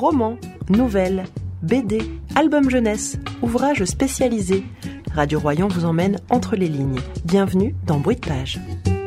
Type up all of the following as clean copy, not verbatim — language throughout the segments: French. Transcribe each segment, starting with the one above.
Romans, nouvelles, BD, albums jeunesse, ouvrages spécialisés. Radio Royan vous emmène entre les lignes. Bienvenue dans Bruit de Page.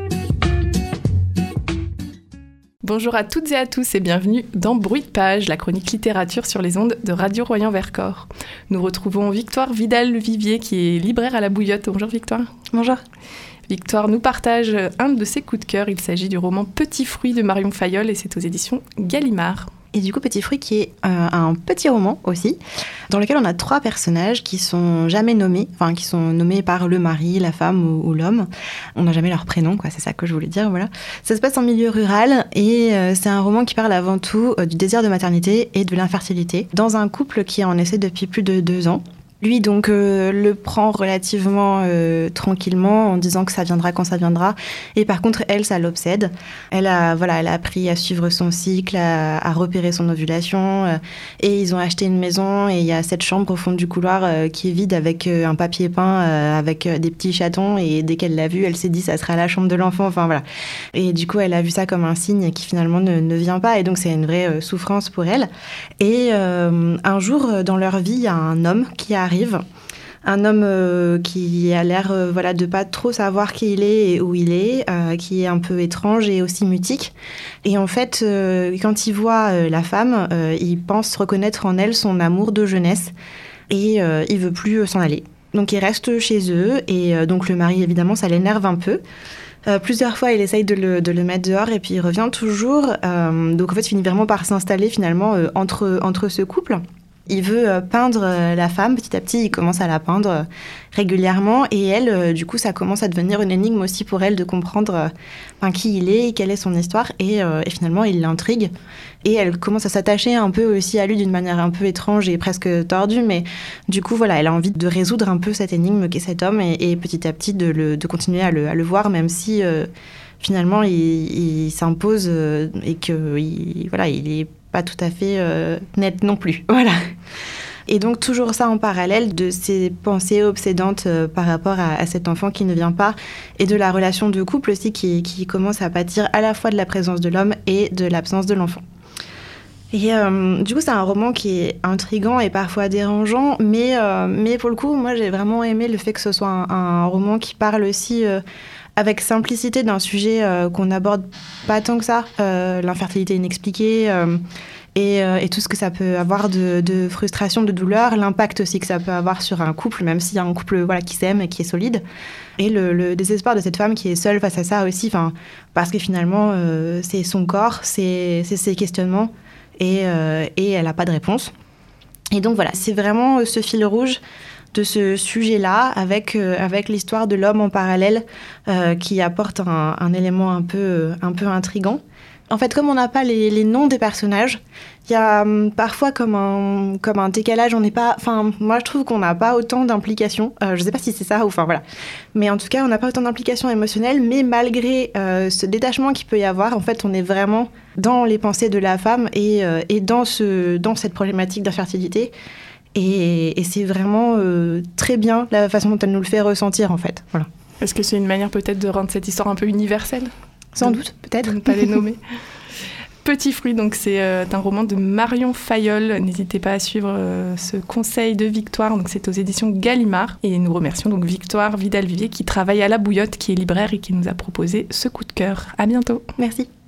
Bonjour à toutes et à tous et bienvenue dans Bruit de Page, la chronique littérature sur les ondes de Radio Royan-Vercors. Nous retrouvons Victoire Vidal-Vivier qui est libraire à la Bouillotte. Bonjour Victoire. Bonjour. Victoire nous partage un de ses coups de cœur. Il s'agit du roman Petit Fruit de Marion Fayolle et c'est aux éditions Gallimard. Et du coup, Petit Fruit qui est un petit roman aussi, dans lequel on a 3 personnages qui sont jamais nommés, enfin qui sont nommés par le mari, la femme ou l'homme. On n'a jamais leur prénom, quoi. C'est ça que je voulais dire, voilà. Ça se passe en milieu rural et c'est un roman qui parle avant tout du désir de maternité et de l'infertilité dans un couple qui en essaie depuis plus de 2 ans. Lui, donc, le prend relativement tranquillement en disant que ça viendra quand ça viendra. Et par contre, elle, ça l'obsède. Elle a appris à suivre son cycle, à repérer son ovulation. Et ils ont acheté une maison et il y a cette chambre au fond du couloir qui est vide avec un papier peint, avec des petits chatons. Et dès qu'elle l'a vu, elle s'est dit ça sera la chambre de l'enfant. Enfin, voilà. Et du coup, elle a vu ça comme un signe qui finalement ne vient pas. Et donc, c'est une vraie souffrance pour elle. Et un jour, dans leur vie, il y a un homme qui arrive, un homme qui a l'air de pas trop savoir qui il est et où il est, qui est un peu étrange et aussi mutique. Et en fait, quand il voit la femme, il pense reconnaître en elle son amour de jeunesse et il veut plus s'en aller. Donc il reste chez eux et donc le mari, évidemment, ça l'énerve un peu. Plusieurs fois, il essaye de le mettre dehors et puis il revient toujours. Donc en fait, il finit vraiment par s'installer finalement entre ce couple. Il veut peindre la femme, petit à petit, il commence à la peindre régulièrement. Et elle, du coup, ça commence à devenir une énigme aussi pour elle de comprendre qui il est, quelle est son histoire. Et finalement, il l'intrigue. Et elle commence à s'attacher un peu aussi à lui d'une manière un peu étrange et presque tordue. Mais du coup, voilà, elle a envie de résoudre un peu cette énigme qu'est cet homme et petit à petit de continuer à le voir, même si finalement, il s'impose et qu'il est pas tout à fait net non plus. Voilà. Et donc, toujours ça en parallèle de ces pensées obsédantes par rapport à cet enfant qui ne vient pas et de la relation de couple aussi qui commence à pâtir à la fois de la présence de l'homme et de l'absence de l'enfant. Et du coup, c'est un roman qui est intriguant et parfois dérangeant, mais pour le coup, moi, j'ai vraiment aimé le fait que ce soit un roman qui parle aussi avec simplicité d'un sujet qu'on n'aborde pas tant que ça, l'infertilité inexpliquée et tout ce que ça peut avoir de frustration, de douleur, l'impact aussi que ça peut avoir sur un couple, même s'il y a un couple qui s'aime et qui est solide, et le désespoir de cette femme qui est seule face à ça aussi, parce que finalement, c'est son corps, c'est ses questionnements, et elle n'a pas de réponse. Et donc voilà, c'est vraiment ce fil rouge de ce sujet-là, avec l'histoire de l'homme en parallèle, qui apporte un élément un peu intriguant. En fait, comme on n'a pas les noms des personnages, il y a parfois comme un décalage. On n'est pas, moi je trouve qu'on n'a pas autant d'implications. Je sais pas si c'est ça ou voilà. Mais en tout cas, on n'a pas autant d'implications émotionnelles. Mais malgré ce détachement qu'il peut y avoir, en fait, on est vraiment dans les pensées de la femme et dans cette problématique d'infertilité. Et c'est vraiment très bien la façon dont elle nous le fait ressentir, en fait. Voilà. Est-ce que c'est une manière peut-être de rendre cette histoire un peu universelle ? Sans doute, peut-être. De ne pas les nommer. Petit Fruit, donc c'est un roman de Marion Fayolle. N'hésitez pas à suivre ce conseil de Victoire. Donc c'est aux éditions Gallimard. Et nous remercions donc Victoire Vidal-Vivier qui travaille à la Bouillotte, qui est libraire et qui nous a proposé ce coup de cœur. À bientôt. Merci.